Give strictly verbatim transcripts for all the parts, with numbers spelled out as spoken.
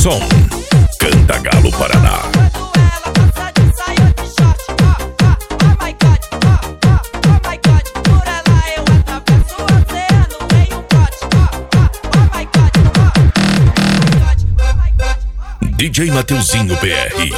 Som, Cantagalo, Paraná. D J Mateuzinho B R.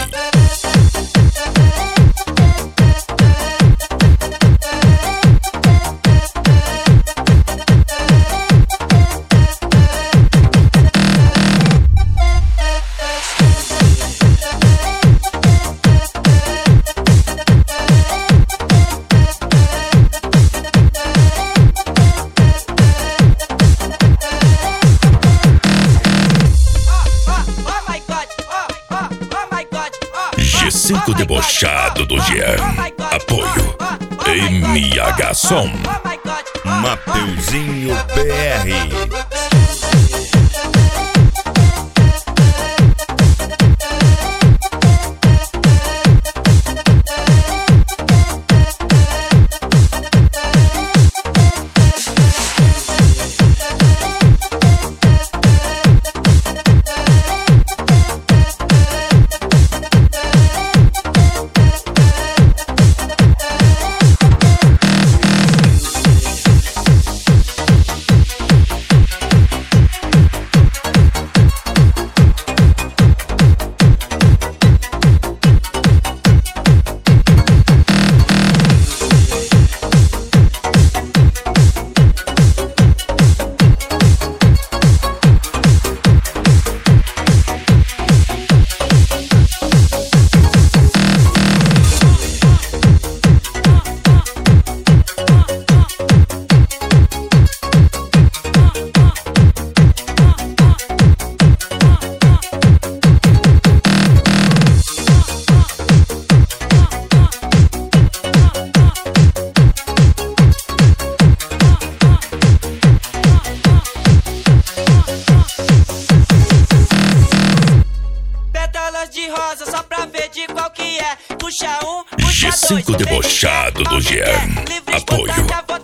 G cinco Debochado do Jean. Apoio M H Som, Mateuzinho B R. De rosa só pra ver de qual que é. Puxa um, puxa G cinco dois, Debochado do Jean. Apoio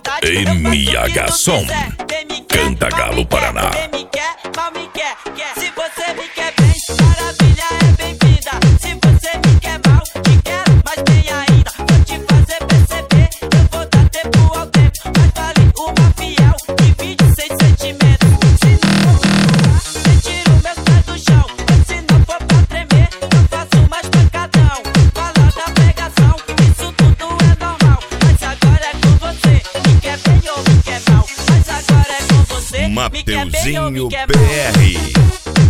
M H Som, Cantagalo, Paraná. Quem me quer, mal me quer, quer. Se você me quer bem, maravilha, é bem-vinda. Se você me quer mal, te quero, mas bem ainda. Vou te fazer perceber, eu vou dar tempo ao tempo. Mas vale uma fiel, divide sem sentimentos. Se não for pra pular, retiro meus pés do chão. Mas se não for pra tremer, eu faço mais pancadão. Fala da pegação, isso tudo é normal. Mas agora é com você, me quer bem ou me quer mal. Mas agora é com você, me quer bem ou me quer B mal. R.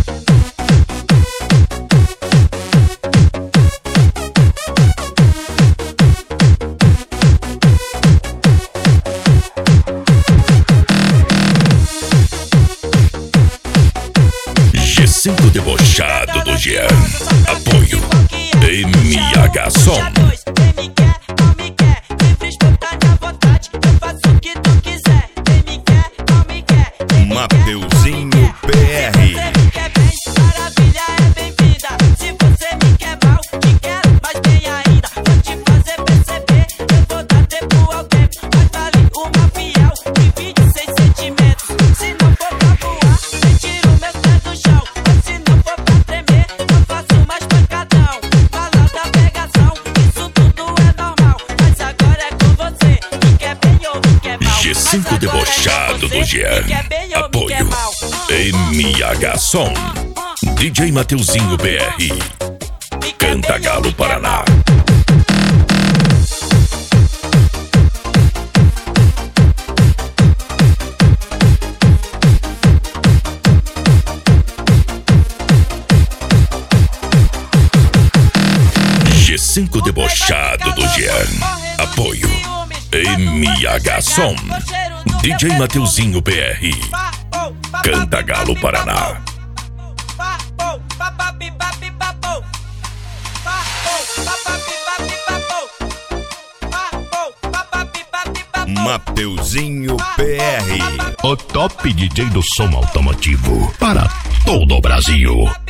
G cinco Debochado do Jean. Apoio M H Som, Quem me quer, não me quer. Livre, espontânea vontade, eu faço o que tu quiser. Quem me quer, não me quer. Quem me Mateuzinho quer, não me B quer. R. Se você me quer bem, maravilha, é bem-vinda. Se você me quer mal, te quero, mas bem ainda. Vou te fazer perceber, eu vou dar tempo ao tempo. Mas vale uma fiel, divide sem sentimentos. Se não for pra voar, retiro meus pés do chão. Mas se não for pra tremer, eu faço mais pancadão. Fala da pegação, isso tudo é normal. Mas agora é com você, me quer bem ou me quer mal. G cinco Debochado do Jean. Apoio M H Som, D J Mateuzinho B R. Cantagalo, Paraná. G cinco Debochado do Jean. Apoio M H Som, D J Mateuzinho B R. Cantagalo, Paraná. Mateuzinho B R. O top D J do som automotivo para todo o Brasil.